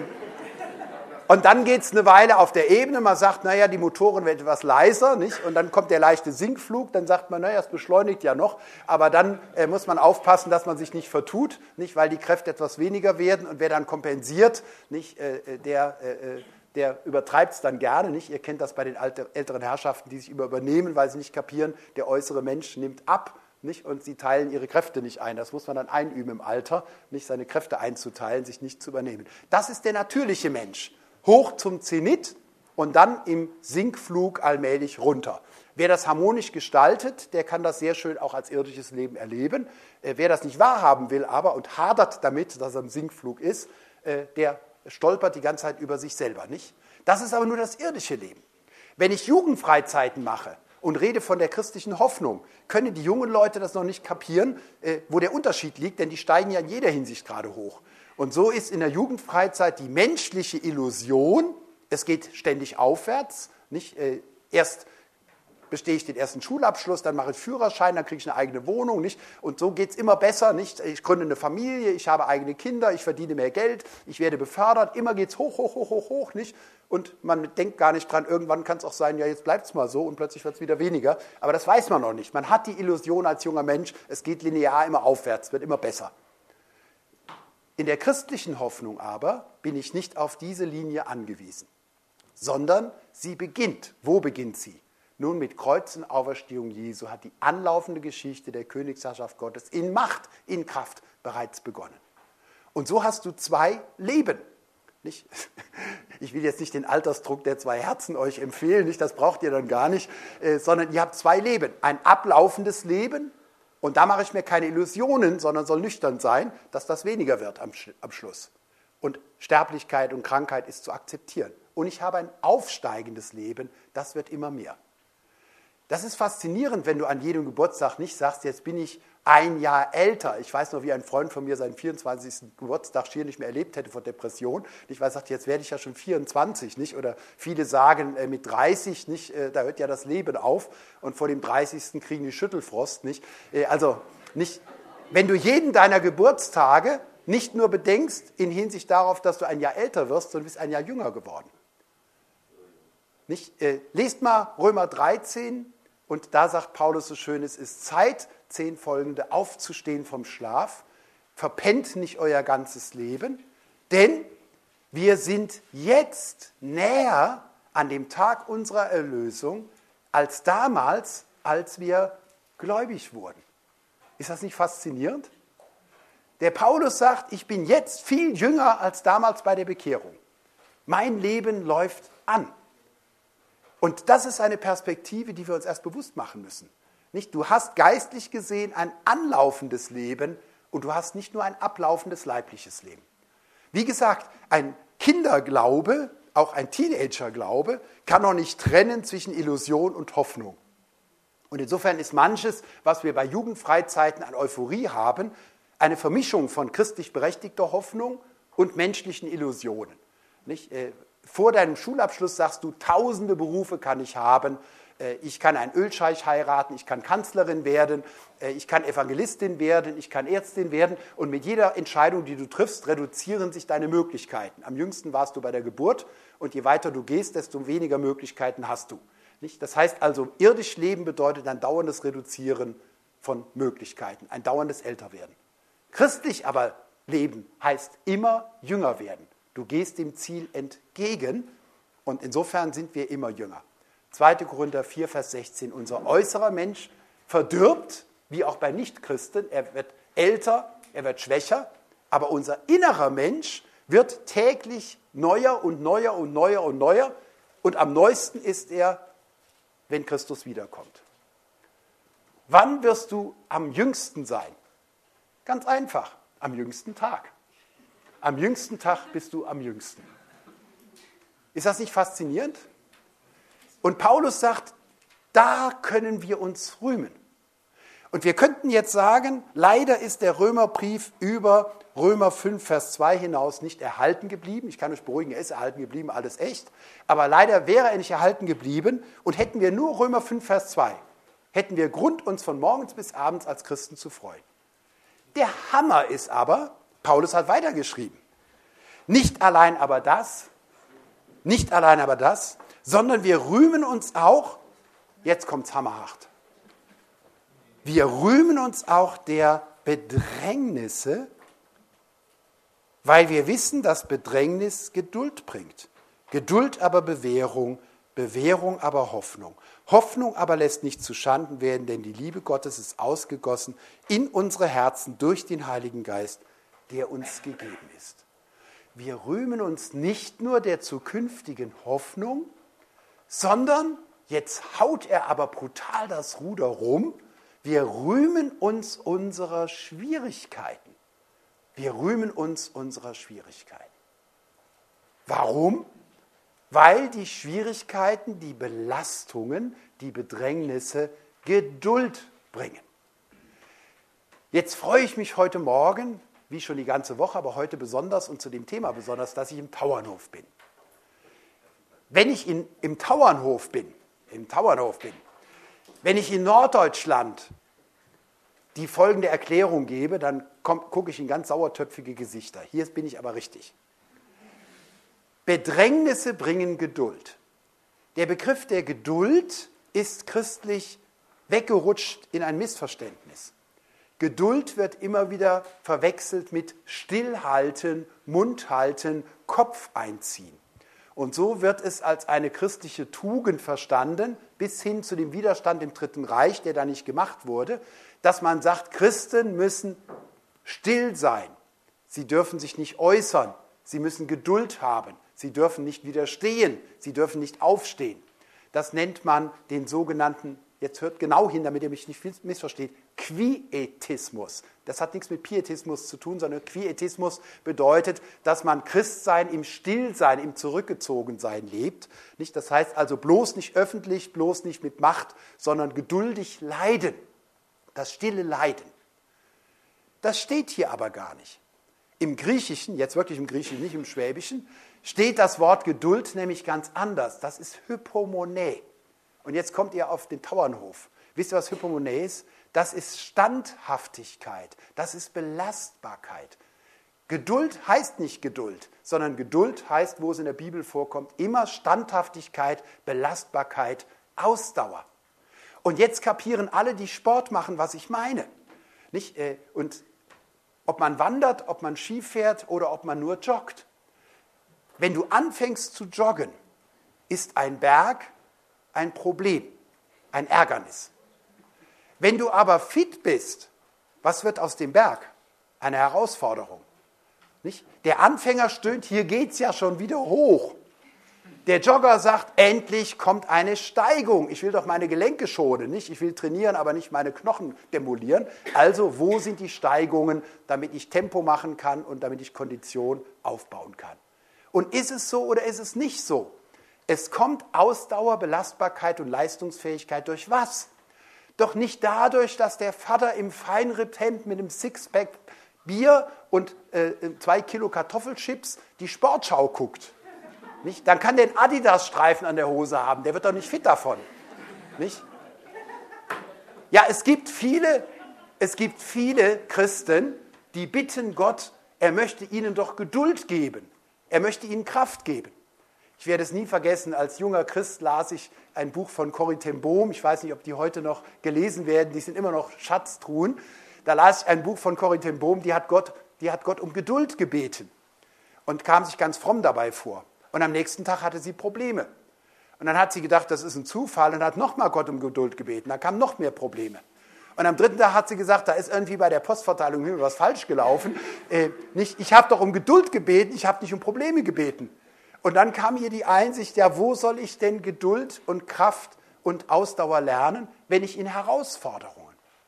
Und dann geht es eine Weile auf der Ebene, man sagt, naja, die Motoren werden etwas leiser, nicht? Und dann kommt der leichte Sinkflug, dann sagt man, naja, es beschleunigt ja noch, aber dann äh, muss man aufpassen, dass man sich nicht vertut, nicht? Weil die Kräfte etwas weniger werden und wer dann kompensiert, nicht? Äh, der, äh, der übertreibt es dann gerne, nicht? Ihr kennt das bei den alter, älteren Herrschaften, die sich immer übernehmen, weil sie nicht kapieren, der äußere Mensch nimmt ab, nicht? Und sie teilen ihre Kräfte nicht ein. Das muss man dann einüben im Alter, nicht seine Kräfte einzuteilen, sich nicht zu übernehmen. Das ist der natürliche Mensch. Hoch zum Zenit und dann im Sinkflug allmählich runter. Wer das harmonisch gestaltet, der kann das sehr schön auch als irdisches Leben erleben. Äh, wer das nicht wahrhaben will aber und hadert damit, dass er im Sinkflug ist, äh, der stolpert die ganze Zeit über sich selber, nicht? Das ist aber nur das irdische Leben. Wenn ich Jugendfreizeiten mache und rede von der christlichen Hoffnung, können die jungen Leute das noch nicht kapieren, äh, wo der Unterschied liegt, denn die steigen ja in jeder Hinsicht gerade hoch. Und so ist in der Jugendfreizeit die menschliche Illusion, es geht ständig aufwärts, nicht? Äh, erst bestehe ich den ersten Schulabschluss, dann mache ich Führerschein, dann kriege ich eine eigene Wohnung, nicht? Und so geht es immer besser, nicht? Ich gründe eine Familie, ich habe eigene Kinder, ich verdiene mehr Geld, ich werde befördert, immer geht es hoch, hoch, hoch, hoch, hoch, nicht? Und man denkt gar nicht dran, irgendwann kann es auch sein, ja, jetzt bleibt es mal so und plötzlich wird es wieder weniger. Aber das weiß man noch nicht. Man hat die Illusion als junger Mensch, es geht linear immer aufwärts, wird immer besser. In der christlichen Hoffnung aber bin ich nicht auf diese Linie angewiesen, sondern sie beginnt. Wo beginnt sie? Nun, mit Kreuz und Auferstehung Jesu hat die anlaufende Geschichte der Königsherrschaft Gottes in Macht, in Kraft bereits begonnen. Und so hast du zwei Leben. Nicht? Ich will jetzt nicht den Altersdruck der zwei Herzen euch empfehlen, nicht? Das braucht ihr dann gar nicht, äh, sondern ihr habt zwei Leben. Ein ablaufendes Leben Und da mache ich mir keine Illusionen, sondern soll nüchtern sein, dass das weniger wird am, am Schluss. Und Sterblichkeit und Krankheit ist zu akzeptieren. Und ich habe ein aufsteigendes Leben, das wird immer mehr. Das ist faszinierend, wenn du an jedem Geburtstag nicht sagst, jetzt bin ich ein Jahr älter. Ich weiß noch, wie ein Freund von mir seinen vierundzwanzigsten Geburtstag schier nicht mehr erlebt hätte vor Depression. Ich weiß, sagt, jetzt werde ich ja schon vierundzwanzig, nicht? Oder viele sagen äh, mit dreißig, nicht? Äh, da hört ja das Leben auf und vor dem dreißigsten kriegen die Schüttelfrost, nicht? Äh, also nicht, wenn du jeden deiner Geburtstage nicht nur bedenkst in Hinsicht darauf, dass du ein Jahr älter wirst, sondern bist ein Jahr jünger geworden. Nicht? Äh, lest mal Römer dreizehn. Und da sagt Paulus so schön, es ist Zeit, zehn folgende, aufzustehen vom Schlaf. Verpennt nicht euer ganzes Leben, denn wir sind jetzt näher an dem Tag unserer Erlösung als damals, als wir gläubig wurden. Ist das nicht faszinierend? Der Paulus sagt, ich bin jetzt viel jünger als damals bei der Bekehrung. Mein Leben läuft an. Und das ist eine Perspektive, die wir uns erst bewusst machen müssen. Nicht? Du hast geistlich gesehen ein anlaufendes Leben und du hast nicht nur ein ablaufendes leibliches Leben. Wie gesagt, ein Kinderglaube, auch ein Teenagerglaube, kann noch nicht trennen zwischen Illusion und Hoffnung. Und insofern ist manches, was wir bei Jugendfreizeiten an Euphorie haben, eine Vermischung von christlich berechtigter Hoffnung und menschlichen Illusionen. Nicht? Vor deinem Schulabschluss sagst du, tausende Berufe kann ich haben. Ich kann einen Ölscheich heiraten, ich kann Kanzlerin werden, ich kann Evangelistin werden, ich kann Ärztin werden. Und mit jeder Entscheidung, die du triffst, reduzieren sich deine Möglichkeiten. Am jüngsten warst du bei der Geburt und je weiter du gehst, desto weniger Möglichkeiten hast du. Das heißt also, irdisch Leben bedeutet ein dauerndes Reduzieren von Möglichkeiten, ein dauerndes Älterwerden. Christlich aber Leben heißt immer jünger werden. Du gehst dem Ziel entgegen und insofern sind wir immer jünger. zweiter Korinther vier, Vers sechzehn. Unser äußerer Mensch verdirbt, wie auch bei Nichtchristen. Er wird älter, er wird schwächer, aber unser innerer Mensch wird täglich neuer und neuer und neuer und neuer. Und am neuesten ist er, wenn Christus wiederkommt. Wann wirst du am jüngsten sein? Ganz einfach, am jüngsten Tag. Am jüngsten Tag bist du am jüngsten. Ist das nicht faszinierend? Und Paulus sagt, da können wir uns rühmen. Und wir könnten jetzt sagen, leider ist der Römerbrief über Römer fünf, Vers zwei hinaus nicht erhalten geblieben. Ich kann euch beruhigen, er ist erhalten geblieben, alles echt. Aber leider wäre er nicht erhalten geblieben. Und hätten wir nur Römer fünf, Vers zwei, hätten wir Grund, uns von morgens bis abends als Christen zu freuen. Der Hammer ist aber, Paulus hat weitergeschrieben. Nicht allein aber das, nicht allein aber das, sondern wir rühmen uns auch, jetzt kommt's hammerhart, wir rühmen uns auch der Bedrängnisse, weil wir wissen, dass Bedrängnis Geduld bringt. Geduld aber Bewährung, Bewährung aber Hoffnung. Hoffnung aber lässt nicht zuschanden werden, denn die Liebe Gottes ist ausgegossen in unsere Herzen durch den Heiligen Geist, der uns gegeben ist. Wir rühmen uns nicht nur der zukünftigen Hoffnung, sondern, jetzt haut er aber brutal das Ruder rum, wir rühmen uns unserer Schwierigkeiten. Wir rühmen uns unserer Schwierigkeiten. Warum? Weil die Schwierigkeiten, die Belastungen, die Bedrängnisse Geduld bringen. Jetzt freue ich mich heute Morgen, wie schon die ganze Woche, aber heute besonders und zu dem Thema besonders, dass ich im Tauernhof bin. Wenn ich in, im Tauernhof bin, im Tauernhof bin, wenn ich in Norddeutschland die folgende Erklärung gebe, dann gucke ich in ganz sauertöpfige Gesichter. Hier bin ich aber richtig. Bedrängnisse bringen Geduld. Der Begriff der Geduld ist christlich weggerutscht in ein Missverständnis. Geduld wird immer wieder verwechselt mit Stillhalten, Mundhalten, Kopf einziehen. Und so wird es als eine christliche Tugend verstanden, bis hin zu dem Widerstand im Dritten Reich, der da nicht gemacht wurde, dass man sagt, Christen müssen still sein. Sie dürfen sich nicht äußern. Sie müssen Geduld haben. Sie dürfen nicht widerstehen. Sie dürfen nicht aufstehen. Das nennt man den sogenannten jetzt hört genau hin, damit ihr mich nicht missversteht, Quietismus. Das hat nichts mit Pietismus zu tun, sondern Quietismus bedeutet, dass man Christsein im Stillsein, im Zurückgezogensein lebt. Nicht? Das heißt also bloß nicht öffentlich, bloß nicht mit Macht, sondern geduldig leiden. Das stille Leiden. Das steht hier aber gar nicht. Im Griechischen, jetzt wirklich im Griechischen, nicht im Schwäbischen, steht das Wort Geduld nämlich ganz anders. Das ist Hypomone. Und jetzt kommt ihr auf den Tauernhof. Wisst ihr, was Hypomone ist? Das ist Standhaftigkeit, das ist Belastbarkeit. Geduld heißt nicht Geduld, sondern Geduld heißt, wo es in der Bibel vorkommt, immer Standhaftigkeit, Belastbarkeit, Ausdauer. Und jetzt kapieren alle, die Sport machen, was ich meine. Nicht? Und ob man wandert, ob man Ski fährt oder ob man nur joggt. Wenn du anfängst zu joggen, ist ein Berg ein Problem, ein Ärgernis. Wenn du aber fit bist, was wird aus dem Berg? Eine Herausforderung. Nicht? Der Anfänger stöhnt, hier geht es ja schon wieder hoch. Der Jogger sagt, endlich kommt eine Steigung. Ich will doch meine Gelenke schonen, nicht? Ich will trainieren, aber nicht meine Knochen demolieren. Also wo sind die Steigungen, damit ich Tempo machen kann und damit ich Kondition aufbauen kann? Und ist es so oder ist es nicht so? Es kommt Ausdauer, Belastbarkeit und Leistungsfähigkeit durch was? Doch nicht dadurch, dass der Vater im Feinripphemd mit einem Sixpack Bier und äh, zwei Kilo Kartoffelchips die Sportschau guckt. Nicht? Dann kann der einen Adidas-Streifen an der Hose haben, der wird doch nicht fit davon. Nicht? Ja, es gibt viele, es gibt viele Christen, die bitten Gott, er möchte ihnen doch Geduld geben. Er möchte ihnen Kraft geben. Ich werde es nie vergessen, als junger Christ las ich ein Buch von Corrie ten Boom. Ich weiß nicht, ob die heute noch gelesen werden, die sind immer noch Schatztruhen. Da las ich ein Buch von Corrie ten Boom, die hat Gott, die hat Gott um Geduld gebeten und kam sich ganz fromm dabei vor. Und am nächsten Tag hatte sie Probleme. Und dann hat sie gedacht, das ist ein Zufall und hat nochmal Gott um Geduld gebeten. Da kamen noch mehr Probleme. Und am dritten Tag hat sie gesagt, da ist irgendwie bei der Postverteilung was falsch gelaufen. Äh, nicht, ich habe doch um Geduld gebeten, ich habe nicht um Probleme gebeten. Und dann kam ihr die Einsicht, ja, wo soll ich denn Geduld und Kraft und Ausdauer lernen, wenn ich in Herausforderungen?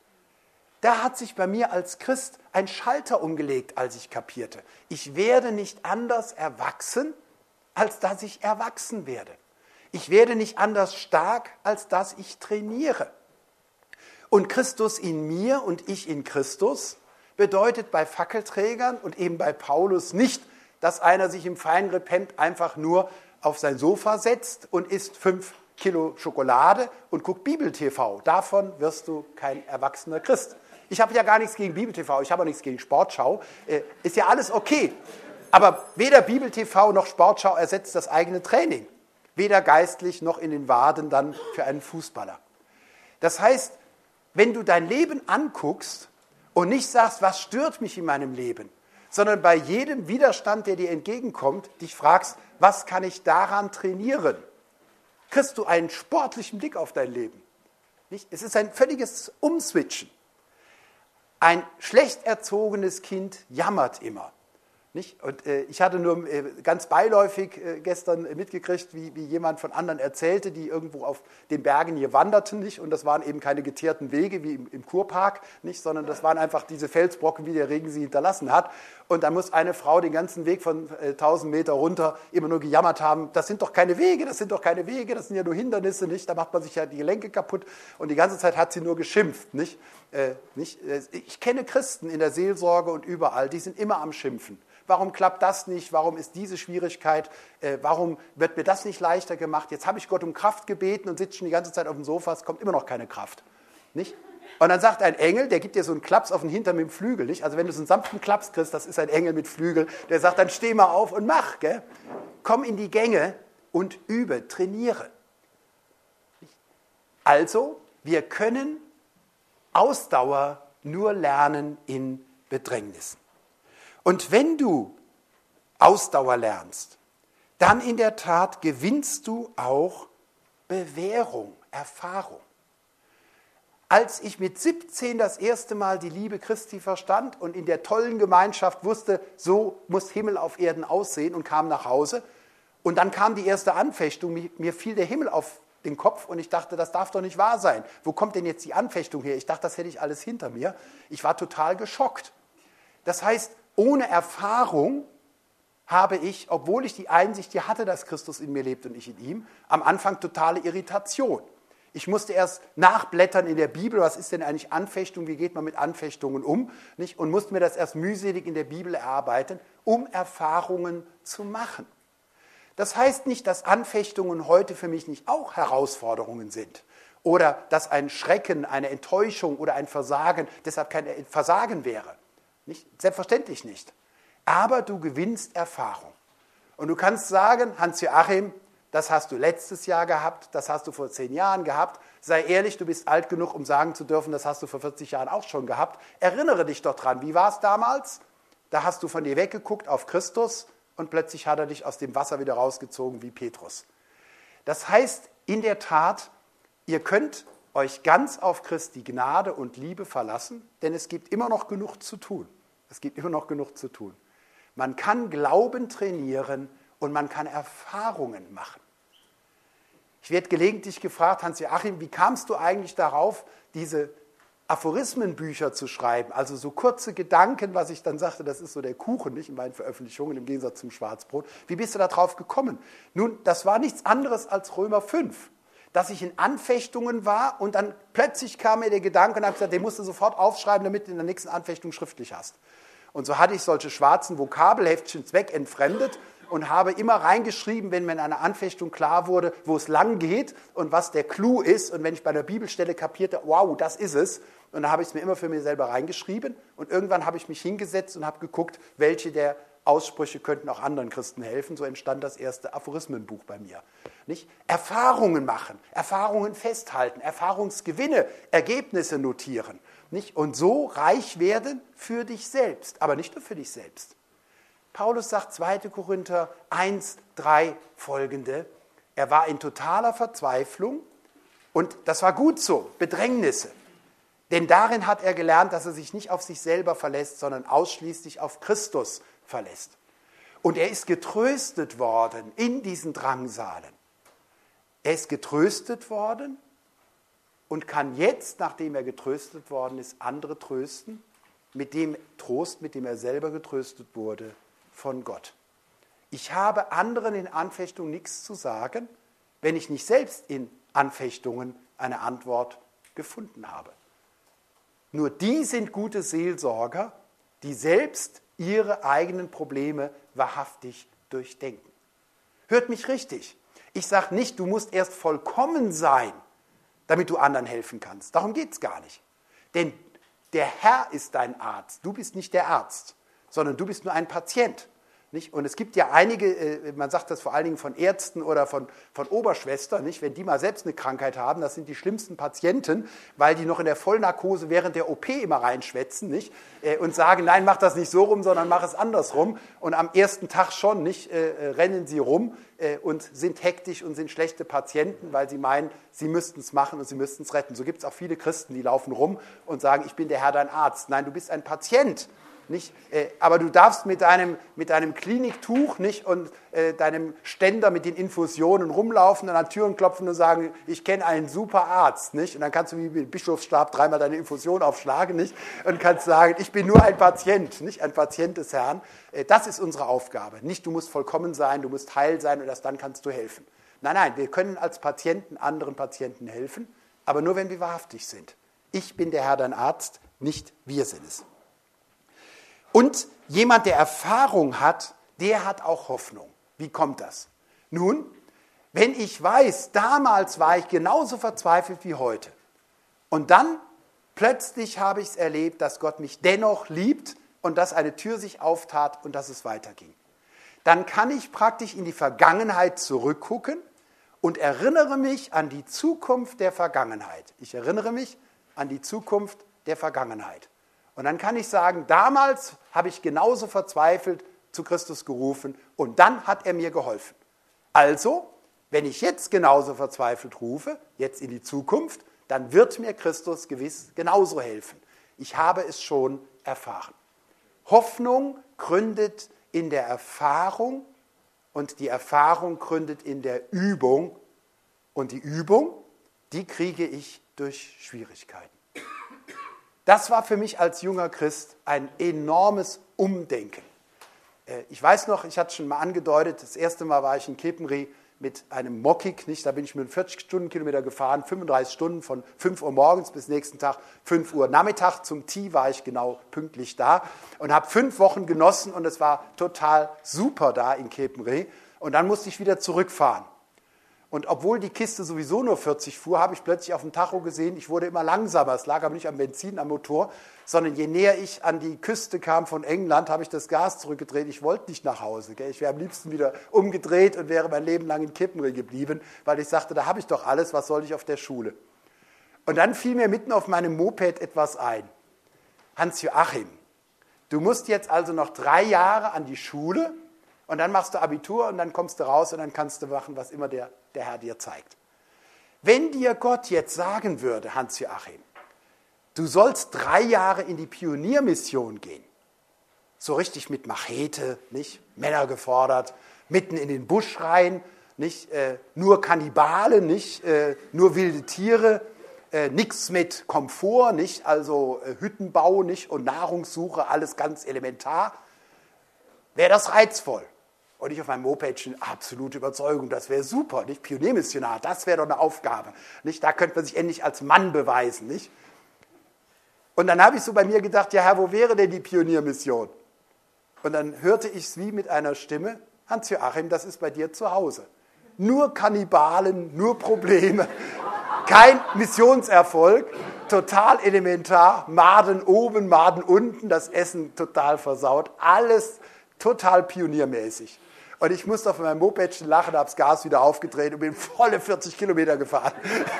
Da hat sich bei mir als Christ ein Schalter umgelegt, als ich kapierte. Ich werde nicht anders erwachsen, als dass ich erwachsen werde. Ich werde nicht anders stark, als dass ich trainiere. Und Christus in mir und ich in Christus bedeutet bei Fackelträgern und eben bei Paulus nicht, dass einer sich im Feinripphemd einfach nur auf sein Sofa setzt und isst fünf Kilo Schokolade und guckt Bibel-T V. Davon wirst du kein erwachsener Christ. Ich habe ja gar nichts gegen Bibel-T V, ich habe auch nichts gegen Sportschau. Äh, ist ja alles okay. Aber weder Bibel-T V noch Sportschau ersetzt das eigene Training. Weder geistlich noch in den Waden dann für einen Fußballer. Das heißt, wenn du dein Leben anguckst und nicht sagst, was stört mich in meinem Leben, sondern bei jedem Widerstand, der dir entgegenkommt, dich fragst, was kann ich daran trainieren? Kriegst du einen sportlichen Blick auf dein Leben. Nicht? Es ist ein völliges Umswitchen. Ein schlecht erzogenes Kind jammert immer. Nicht? Und äh, ich hatte nur äh, ganz beiläufig äh, gestern äh, mitgekriegt, wie, wie jemand von anderen erzählte, die irgendwo auf den Bergen hier wanderten, nicht? Und das waren eben keine geteerten Wege wie im, im Kurpark, nicht? Sondern das waren einfach diese Felsbrocken, wie der Regen sie hinterlassen hat. Und da muss eine Frau den ganzen Weg von äh, tausend Meter runter immer nur gejammert haben, das sind doch keine Wege, das sind doch keine Wege, das sind ja nur Hindernisse, nicht? Da macht man sich ja die Gelenke kaputt. Und die ganze Zeit hat sie nur geschimpft, nicht? Äh, nicht? Äh, ich kenne Christen in der Seelsorge und überall, die sind immer am Schimpfen. Warum klappt das nicht? Warum ist diese Schwierigkeit? Äh, warum wird mir das nicht leichter gemacht? Jetzt habe ich Gott um Kraft gebeten und sitze schon die ganze Zeit auf dem Sofa, es kommt immer noch keine Kraft. Nicht? Und dann sagt ein Engel, der gibt dir so einen Klaps auf den Hintern mit dem Flügel. Nicht? Also wenn du so einen sanften Klaps kriegst, das ist ein Engel mit Flügel, der sagt, dann steh mal auf und mach. Gell? Komm in die Gänge und übe, trainiere. Also, wir können Ausdauer nur lernen in Bedrängnissen. Und wenn du Ausdauer lernst, dann in der Tat gewinnst du auch Bewährung, Erfahrung. Als ich mit siebzehn das erste Mal die Liebe Christi verstand und in der tollen Gemeinschaft wusste, so muss Himmel auf Erden aussehen und kam nach Hause, und dann kam die erste Anfechtung, mir fiel der Himmel auf den Kopf und ich dachte, das darf doch nicht wahr sein. Wo kommt denn jetzt die Anfechtung her? Ich dachte, das hätte ich alles hinter mir. Ich war total geschockt. Das heißt, ohne Erfahrung habe ich, obwohl ich die Einsicht hier hatte, dass Christus in mir lebt und ich in ihm, am Anfang totale Irritation. Ich musste erst nachblättern in der Bibel, was ist denn eigentlich Anfechtung, wie geht man mit Anfechtungen um, nicht? Und musste mir das erst mühselig in der Bibel erarbeiten, um Erfahrungen zu machen. Das heißt nicht, dass Anfechtungen heute für mich nicht auch Herausforderungen sind oder dass ein Schrecken, eine Enttäuschung oder ein Versagen deshalb kein Versagen wäre. Nicht? Selbstverständlich nicht. Aber du gewinnst Erfahrung. Und du kannst sagen, Hans-Joachim, das hast du letztes Jahr gehabt, das hast du vor zehn Jahren gehabt. Sei ehrlich, du bist alt genug, um sagen zu dürfen, das hast du vor vierzig Jahren auch schon gehabt. Erinnere dich doch dran, wie war es damals? Da hast du von dir weggeguckt auf Christus und plötzlich hat er dich aus dem Wasser wieder rausgezogen wie Petrus. Das heißt, in der Tat, ihr könnt euch ganz auf Christi Gnade und Liebe verlassen, denn es gibt immer noch genug zu tun. Es gibt immer noch genug zu tun. Man kann Glauben trainieren und man kann Erfahrungen machen. Ich werde gelegentlich gefragt, Hans-Joachim, wie kamst du eigentlich darauf, diese Aphorismenbücher zu schreiben, also so kurze Gedanken, was ich dann sagte, das ist so der Kuchen, nicht in meinen Veröffentlichungen, im Gegensatz zum Schwarzbrot. Wie bist du da drauf gekommen? Nun, das war nichts anderes als Römer fünf, dass ich in Anfechtungen war und dann plötzlich kam mir der Gedanke und habe gesagt, den musst du sofort aufschreiben, damit du in der nächsten Anfechtung schriftlich hast. Und so hatte ich solche schwarzen Vokabelheftchen zweckentfremdet und habe immer reingeschrieben, wenn mir in einer Anfechtung klar wurde, wo es lang geht und was der Clou ist. Und wenn ich bei der Bibelstelle kapierte, wow, das ist es. Und dann habe ich es mir immer für mich selber reingeschrieben. Und irgendwann habe ich mich hingesetzt und habe geguckt, welche der Aussprüche könnten auch anderen Christen helfen. So entstand das erste Aphorismenbuch bei mir. Nicht? Erfahrungen machen, Erfahrungen festhalten, Erfahrungsgewinne, Ergebnisse notieren. Nicht? Und so reich werden für dich selbst, aber nicht nur für dich selbst. Paulus sagt zweiter Korinther eins, drei folgende, er war in totaler Verzweiflung und das war gut so, Bedrängnisse. Denn darin hat er gelernt, dass er sich nicht auf sich selber verlässt, sondern ausschließlich auf Christus verlässt. Und er ist getröstet worden in diesen Drangsalen. Er ist getröstet worden und kann jetzt, nachdem er getröstet worden ist, andere trösten, mit dem Trost, mit dem er selber getröstet wurde, von Gott. Ich habe anderen in Anfechtung nichts zu sagen, wenn ich nicht selbst in Anfechtungen eine Antwort gefunden habe. Nur die sind gute Seelsorger, die selbst ihre eigenen Probleme wahrhaftig durchdenken. Hört mich richtig. Ich sage nicht, du musst erst vollkommen sein, damit du anderen helfen kannst. Darum geht es gar nicht. Denn der Herr ist dein Arzt. Du bist nicht der Arzt, sondern du bist nur ein Patient. Nicht? Und es gibt ja einige, man sagt das vor allen Dingen von Ärzten oder von, von Oberschwestern, nicht? Wenn die mal selbst eine Krankheit haben, das sind die schlimmsten Patienten, weil die noch in der Vollnarkose während der O P immer reinschwätzen, nicht? Und sagen, nein, mach das nicht so rum, sondern mach es andersrum. Und am ersten Tag schon nicht äh, rennen sie rum äh, und sind hektisch und sind schlechte Patienten, weil sie meinen, sie müssten es machen und sie müssten es retten. So gibt es auch viele Christen, die laufen rum und sagen, ich bin der Herr, dein Arzt. Nein, du bist ein Patient. Nicht? Äh, aber du darfst mit deinem, mit deinem Kliniktuch nicht und äh, deinem Ständer mit den Infusionen rumlaufen und an Türen klopfen und sagen, ich kenne einen super Arzt. Nicht? Und dann kannst du wie mit Bischofsstab dreimal deine Infusion aufschlagen nicht? Und kannst sagen, ich bin nur ein Patient, nicht ein Patient des Herrn. Äh, das ist unsere Aufgabe. Nicht, du musst vollkommen sein, du musst heil sein und erst dann kannst du helfen. Nein, nein, wir können als Patienten anderen Patienten helfen, aber nur, wenn wir wahrhaftig sind. Ich bin der Herr, dein Arzt, nicht wir sind es. Und jemand, der Erfahrung hat, der hat auch Hoffnung. Wie kommt das? Nun, wenn ich weiß, damals war ich genauso verzweifelt wie heute und dann plötzlich habe ich es erlebt, dass Gott mich dennoch liebt und dass eine Tür sich auftat und dass es weiterging, dann kann ich praktisch in die Vergangenheit zurückgucken und erinnere mich an die Zukunft der Vergangenheit. Ich erinnere mich an die Zukunft der Vergangenheit. Und dann kann ich sagen, damals habe ich genauso verzweifelt zu Christus gerufen und dann hat er mir geholfen. Also, wenn ich jetzt genauso verzweifelt rufe, jetzt in die Zukunft, dann wird mir Christus gewiss genauso helfen. Ich habe es schon erfahren. Hoffnung gründet in der Erfahrung und die Erfahrung gründet in der Übung Und die Übung, die kriege ich durch Schwierigkeiten. Das war für mich als junger Christ ein enormes Umdenken. Ich weiß noch, ich hatte es schon mal angedeutet, das erste Mal war ich in Kepenri mit einem Mockig, nicht? Da bin ich mit vierzig Stundenkilometer gefahren, fünfunddreißig Stunden von fünf Uhr morgens bis nächsten Tag fünf Uhr Nachmittag. Zum Tee war ich genau pünktlich da und habe fünf Wochen genossen und es war total super da in Kepenri. Und dann musste ich wieder zurückfahren. Und obwohl die Kiste sowieso nur vierzig fuhr, habe ich plötzlich auf dem Tacho gesehen, ich wurde immer langsamer. Es lag aber nicht am Benzin, am Motor, sondern je näher ich an die Küste kam von England, habe ich das Gas zurückgedreht. Ich wollte nicht nach Hause. Gell? Ich wäre am liebsten wieder umgedreht und wäre mein Leben lang in Kepenri geblieben, weil ich sagte, da habe ich doch alles, was soll ich auf der Schule? Und dann fiel mir mitten auf meinem Moped etwas ein. Hans-Joachim, du musst jetzt also noch drei Jahre an die Schule und dann machst du Abitur und dann kommst du raus und dann kannst du machen, was immer der, der Herr dir zeigt. Wenn dir Gott jetzt sagen würde, Hans-Joachim, du sollst drei Jahre in die Pioniermission gehen, so richtig mit Machete, nicht? Männer gefordert, mitten in den Busch rein, nicht? Äh, nur Kannibalen, nicht? Äh, nur wilde Tiere, äh, nichts mit Komfort, nicht? Also äh, Hüttenbau nicht? Und Nahrungssuche, alles ganz elementar, wäre das reizvoll. Und ich auf meinem Mopedchen, absolute Überzeugung, das wäre super, nicht? Pioniermissionar, das wäre doch eine Aufgabe, nicht? Da könnte man sich endlich als Mann beweisen, nicht? Und dann habe ich so bei mir gedacht, ja Herr, wo wäre denn die Pioniermission? Und dann hörte ich es wie mit einer Stimme, Hans-Joachim, das ist bei dir zu Hause. Nur Kannibalen, nur Probleme, kein Missionserfolg, total elementar, Maden oben, Maden unten, das Essen total versaut, alles total pioniermäßig. Und ich musste auf meinem Mopedchen lachen, habe das Gas wieder aufgedreht und bin volle vierzig Kilometer gefahren.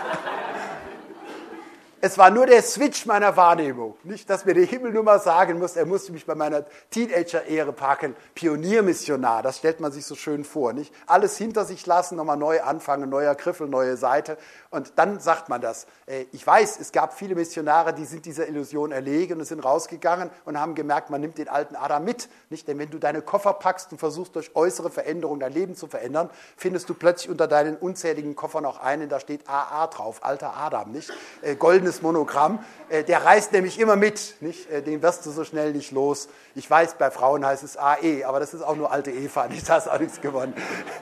Es war nur der Switch meiner Wahrnehmung. Nicht, dass mir der Himmel nur mal sagen muss, er musste mich bei meiner Teenager-Ehre packen. Pioniermissionar, das stellt man sich so schön vor. Nicht? Alles hinter sich lassen, nochmal neu anfangen, neuer Griffel, neue Seite. Und dann sagt man das. Ich weiß, es gab viele Missionare, die sind dieser Illusion erlegen und sind rausgegangen und haben gemerkt, man nimmt den alten Adam mit. Nicht? Denn wenn du deine Koffer packst und versuchst, durch äußere Veränderungen dein Leben zu verändern, findest du plötzlich unter deinen unzähligen Koffern auch einen, da steht A A drauf, alter Adam. Nicht? Goldenes Monogramm, der reißt nämlich immer mit, nicht? Den wirst du so schnell nicht los. Ich weiß, bei Frauen heißt es A E, aber das ist auch nur alte Eva, nicht? Da hast auch nichts gewonnen.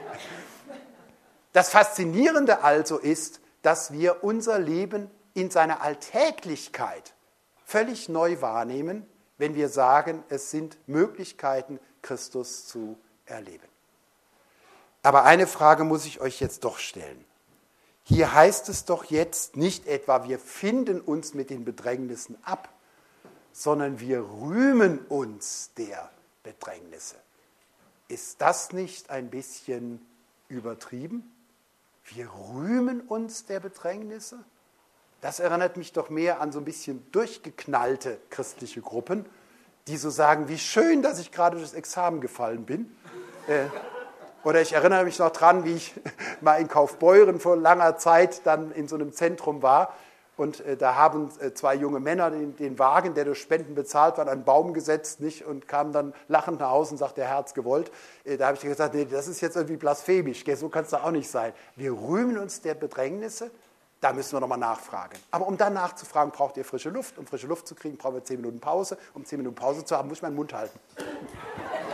Das Faszinierende also ist, dass wir unser Leben in seiner Alltäglichkeit völlig neu wahrnehmen, wenn wir sagen, es sind Möglichkeiten, Christus zu erleben. Aber eine Frage muss ich euch jetzt doch stellen. Hier heißt es doch jetzt nicht etwa, wir finden uns mit den Bedrängnissen ab, sondern wir rühmen uns der Bedrängnisse. Ist das nicht ein bisschen übertrieben? Wir rühmen uns der Bedrängnisse? Das erinnert mich doch mehr an so ein bisschen durchgeknallte christliche Gruppen, die so sagen, wie schön, dass ich gerade durch das Examen gefallen bin. Äh, Oder ich erinnere mich noch dran, wie ich mal in Kaufbeuren vor langer Zeit dann in so einem Zentrum war. Und äh, da haben äh, zwei junge Männer den, den Wagen, der durch Spenden bezahlt war, an einen Baum gesetzt, nicht, und kamen dann lachend nach Hause und sagten, der Herr hat's gewollt. Äh, da habe ich gesagt, nee, das ist jetzt irgendwie blasphemisch, gell, so kann es doch auch nicht sein. Wir rühmen uns der Bedrängnisse, da müssen wir nochmal nachfragen. Aber um dann nachzufragen, braucht ihr frische Luft. Um frische Luft zu kriegen, brauchen wir zehn Minuten Pause. Um zehn Minuten Pause zu haben, muss ich meinen Mund halten.